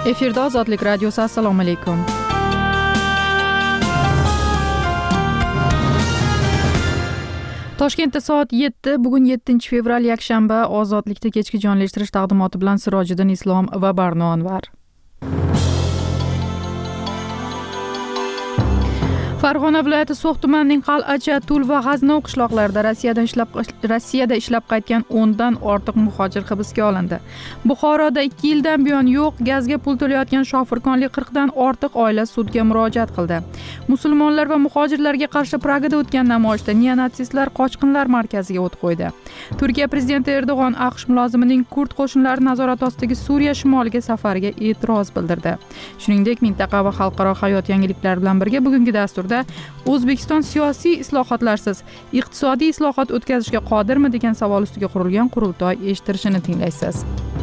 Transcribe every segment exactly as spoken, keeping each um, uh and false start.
Efirda Ozodlik radiosi. Assalomu alaykum. Toshkentda soat yetti, bugun yettinchi fevral yakshanba. Ozodlikda kechki jonli eshittirish taqdimoti bilan Sirojiddin Islom va Barno Anvar. Farg'ona viloyati So'x tumanining Qal'acha, Tul va G'aznov qishloqlarida Rossiyadan ishlab Rossiyada ishlab qaytgan o'ndan ortiq muhojir hibsga olindi. Buxoroda ikki yildan buyon yo'q gazga pul to'layotgan shofirkonlik qirqdan ortiq oila sudga murojaat qildi. Musulmonlar va muhojirlarga qarshi Pragada o'tgan namoyishda neonatsistlar qochqinlar markaziga o't qo'ydi. Turkiya prezidenti Erdo'g'on AQSh mulozimining kurd qo'shinlari nazorati ostidagi Suriya shimoliga safariga e'tiroz bildirdi. Shuningdek, mintaqa va xalqaro hayot yangiliklari bilan birga bugungi dasturda O'zbekiston siyosiy islohotlarsiz iqtisodiy islohot o'tkazishga qodirmi degan savol ustiga qurilgan qurultoy eshittirishini tinglaysiz.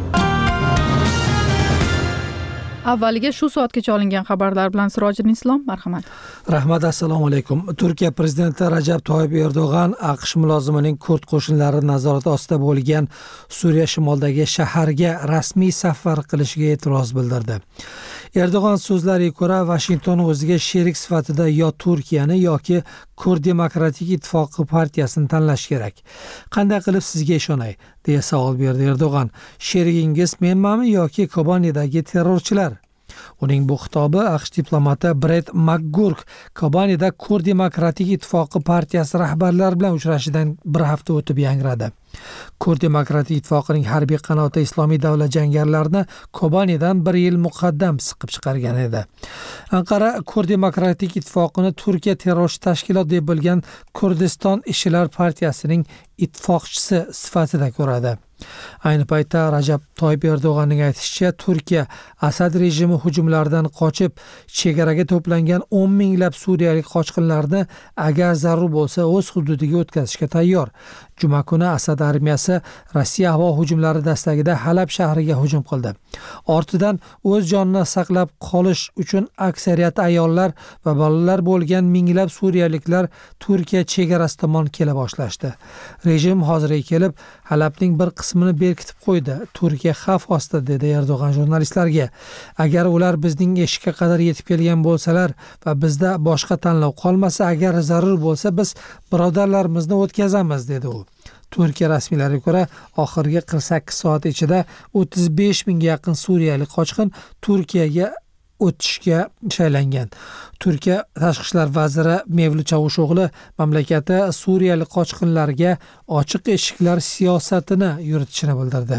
Avvaliga shu soatgacha olingan xabarlar bilan Sirojiddin Islom, marhamat. Rahmat, assalomu alaykum. Turkiya prezidenti Rajab Toyyib Erdo'g'on AQSh mulozimining kurd qo'shinlari nazorati ostida bo'lgan Suriya shimolidagi shaharga rasmiy safar qilishiga e'tiroz bildirdi. Erdo'g'on so'zlariga ko'ra, Vashington o'ziga sherik sifatida yo Turkiyani yoki Kurd demokratik ittifoqi partiyasini tanlash kerak. Qanday qilib sizga ishonay, deya savol berdi Erdo'g'on. Sherigingiz menmanmi yoki Kobanidagi terrorchilar? Uning bu xitobi AQSh diplomati Brett McGurk Kobanida Kurd demokratik ittifoqi partiyasi rahbarlari bilan uchrashidan bir hafta o'tib yangradi. Kurd demokratik ittifoqining harbiy qanoti Islomiy davlat jangarilarini Kobanidan bir yil muqaddam siqib chiqargan edi. Anqara Kurd demokratik ittifoqini Turkiya terrorchi tashkilot deb bilgan Kurdiston ishchilar partiyasining ittifoqchisi sifatida ko'radi. Ayni paytda Rajab Toyyib Erdo'g'onning aytishicha, Turkiya Asad rejimi hujumlaridan qochib chegaraga to'plangan o'n minglab suriyalik qochqinlarni agar zarur bo'lsa o'z hududiga o'tkazishga tayyor. Juma kuni Asad armiyasi Rossiya havo hujumlari dastlagida Halab shahriga hujum qildi. Ortidan o'z jonini saqlab qolish uchun aksariyat ayollar va bolalar bo'lgan minglab suriyaliklar Turkiya chegarasi tomon kela boshlashdi. Rejim hozirga kelib Halabning bir qismini berkitib qo'ydi. Turkiya xavf ostida, dedi Erdo'g'on jurnalistlarga. Agar ular bizning eshikka qadar yetib kelgan bo'lsalar va bizda boshqa tanlov qolmasa, agar zarur bo'lsa biz birodarlarimizni o'tkazamiz, dedi u. Turkiya rasmiylariga ko'ra, oxirgi qirq sakkiz soat ichida o'ttiz besh mingga yaqin suriyalik qochqin Turkiyaga o'tishga shaylangan. Turkiya tashqi ishlar vaziri Mevlut Chavusho'g'li mamlakati suriyalik qochqinlarga ochiq eshiklar siyosatini yuritishini bildirdi.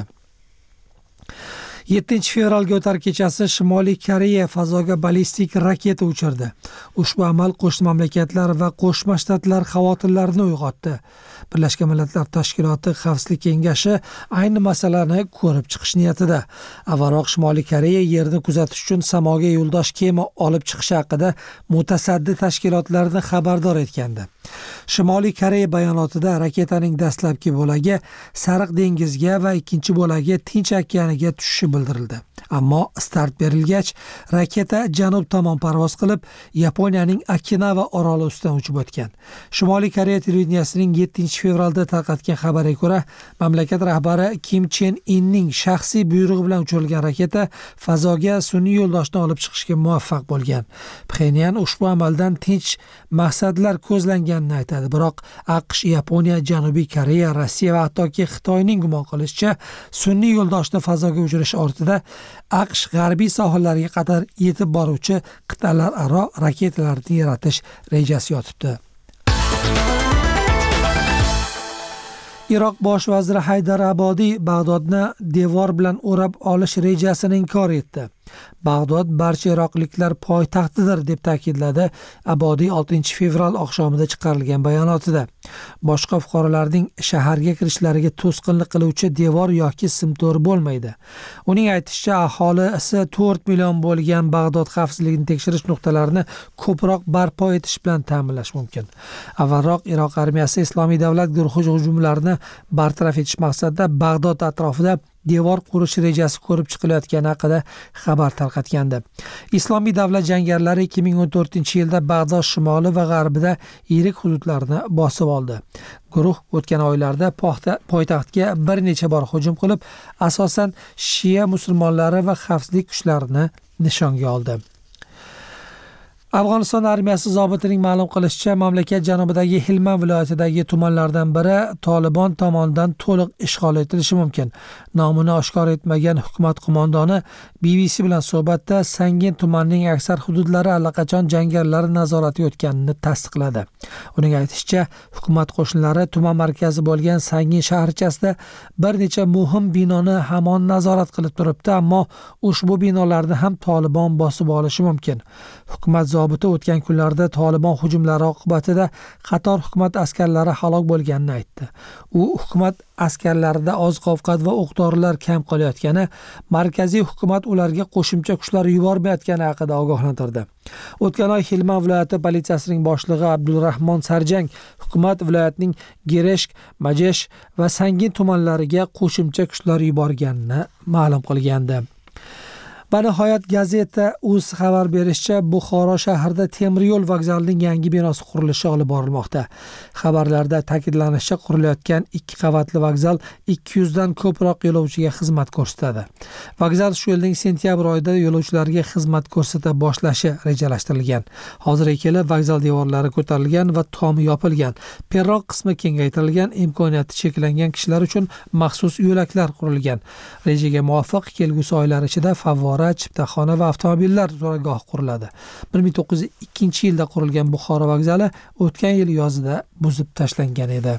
yettinchi fevralga o'tar kechasi Shimoliy Koreya fazoga ballistik raketa uchirdi. Ushbu amal qo'shni mamlakatlar va Qo'shma Shtatlar xavotirlarini uyg'otdi. Birlashgan Millatlar Tashkiloti Xavfsizlik kengashi ayni masalani ko'rib chiqish niyatida. Avvalroq Shimoliy Koreya yerni kuzatish uchun samoga yo'ldosh kema olib chiqish haqida mutasaddi tashkilotlarni xabardor etgandi. Shimoliy Koreya bayonotida raketaning dastlabki bo'lagi Sariq dengizga va ikkinchi bo'lagi Tinch okeaniga tushishi bildirildi. Ammo start berilgach, raketa janub tomon parvoz qilib, Yaponiyaning Okinawa oroli ustidan uchib o'tgan. Shimoliy Koreya televideniyasining yettinchi fevralda tarqatgan xabariga ko'ra, mamlakat rahbari Kim Chen Inning shaxsiy buyrug'i bilan uchirilgan raketa fazoga sun'iy yo'ldoshni olib chiqishga muvaffaq bo'lgan. Pxenyan ushbu amaldan tinch maqsadlar ko'zlanganini aytadi. Biroq AQSh, Yaponiya, Janubiy Koreya, Rossiya va hattoki Xitoyning gumon qilishicha, sun'iy yo'ldoshni fazoga uchirish ortida AQSh g'arbiy sohillarga qadar yetib boruvchi qit'alararo raketalarni yaratish rejasi yotibdi. Iroq bosh vaziri Haydar Abodiy Bag'dodni devor bilan o'rab olish rejasini inkor etdi. Bag'dod barcha iroqliklar poytaxtidir deb ta'kidladi Abodiy oltinchi fevral oqshomida chiqarilgan bayonotida. Boshqa fuqarolarning shaharga kirishlariga to'sqinlik qiluvchi devor yoki simto'r bo'lmaydi. Uning aytishicha, aholisi to'rt million bo'lgan Bag'dod xavfsizligini tekshirish nuqtalarini ko'proq barpo etish bilan ta'minlash mumkin. Avvalroq Iroq armiyasi Islomiy davlat guruhi hujumlarini bartaraf etish maqsadida Bag'dod atrofida devor qurish rejasi ko'rib chiqilayotgani haqida xabar tarqatgandi. Islomiy davlat jangarilari ikki ming o'n to'rtinchi yilda Bag'dod shimoli va g'arbida yirik hududlarni bosib oldi. Guruh o'tgan oylarda poytaxtga bir necha bor hujum qilib, asosan Shia musulmonlari va xavfsizlik kuchlarini nishonga oldi. Afg'oniston armiyasi zobitining ma'lum qilishicha, mamlakat janubidagi Helmand viloyatidagi tumanlardan biri Tolibon tomonidan to'liq ishg'ol etilishi mumkin. Nomini oshkor etmagan hukumat qo'mondoni B B C bilan suhbatda Sangin tumanining aksar hududlari allaqachon jangarilar nazoratiga o'tganini tasdiqladi. Uning aytishicha, hukumat qo'shinlari tuman markazi bo'lgan Sangin shaharchasida bir necha muhim binoni hamon nazorat qilib turibdi, ammo ushbu binolarni ham Tolibon bosib olishi mumkin. Hukumat zobiti o'tgan kunlarda Tolibon hujumlari oqibatida qator hukumat askarlari halok bo'lganini aytdi. U hukumat askarlarida oziq-ovqat va o'q-dorilar kam qolayotgani, markaziy hukumat ularga qo'shimcha kuchlar yubormayotgani haqida ogohlantirdi. O'tgan oy Helmand viloyati politsiyasining boshlig'i Abdulrahmon Sarjang hukumat viloyatning Gereshk, Majesh va Sangin tumanlariga qo'shimcha kuchlar yuborganini ma'lum qilgandi. Va nihoyat gazeta uz xabar berishicha, Buxoro shahrida temir yo'l vokzalining yangi binosi qurilishi olib borilmoqda. Xabarlarda ta'kidlanishicha, qurilayotgan ikki qavatli vokzal ikki yuz dan ko'proq yo'lovchiga xizmat ko'rsatadi. Vokzal shu yilning sentyabr oyida yo'lovchilarga xizmat ko'rsata boshlashi rejalashtirilgan. Hozirga kelib vokzal devorlari ko'tarilgan va tomi yopilgan. Perron qismi kengaytirilgan, imkoniyati cheklangan kishilar uchun maxsus yo'laklar qurilgan. Rejaga muvofiq kelgusi oylar ichida favvora, chiptaxona va avtomobillar zo'rgoh quriladi. bir ming to'qqiz yuz ikkinchi yilda qurilgan Buxoro vokzali o'tgan yil yozida buzib tashlangan edi.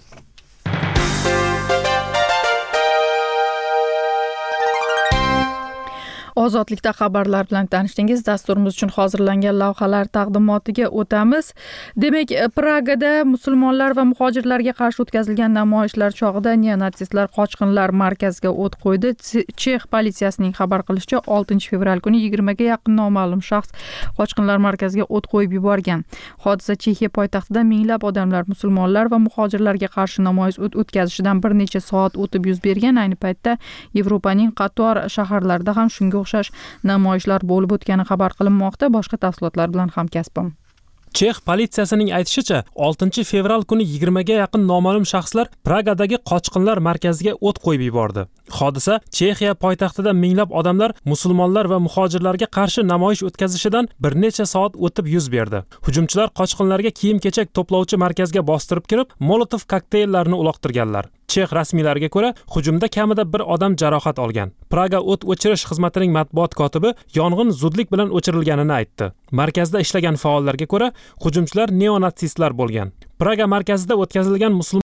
Ozodlikda xabarlar bilan tanishdingiz. Dasturimiz uchun hozirlangan lavhalar taqdimotiga o'tamiz. Demak, Pragada musulmonlar va muhojirlarga qarshi o'tkazilgan namoyishlar chog'ida neonatsistlar qochqinlar markaziga o't qo'ydi. Chex politsiyasining xabar qilishicha, oltinchi fevral kuni yigirmaga yaqin noma'lum shaxs qochqinlar markaziga o't qo'yib yuborgan. Hodisa Chexiya poytaxtida minglab odamlar musulmonlar va muhojirlarga qarshi namoyish o'tkazishidan bir necha soat o'tib yuz bergan. Ayni paytda Yevropaning qator shaharlarida ham shunga o'xshash namoyishlar bo'lib o'tgani xabar qilinmoqda. Boshqa tafsilotlar bilan hamkasbim. Chex politsiyasining aytishicha, oltinchi fevral kuni yigirmaga yaqin noma'lum shaxslar Pragadagi qochqinlar markaziga o't qo'yib yubordi. Hodisa Chexiya poytaxtida minglab odamlar musulmonlar va muhojirlarga qarshi namoyish o'tkazishidan bir necha soat o'tib yuz berdi. Hujumchilar qochqinlarga kiyim-kechak to'plovchi markazga bostirib kirib, Molotov kokteyllarini uloqtirganlar. Chex rasmiylariga ko'ra, hujumda kamida bir odam jarohat olgan. Praga o't o'chirish xizmatining matbuot kotibi yong'in zudlik bilan o'chirilganini aytdi. Markazda ishlagan faollarga ko'ra, hujumchilar neonatsistlar bo'lgan. Praga markazida o'tkazilgan musulmon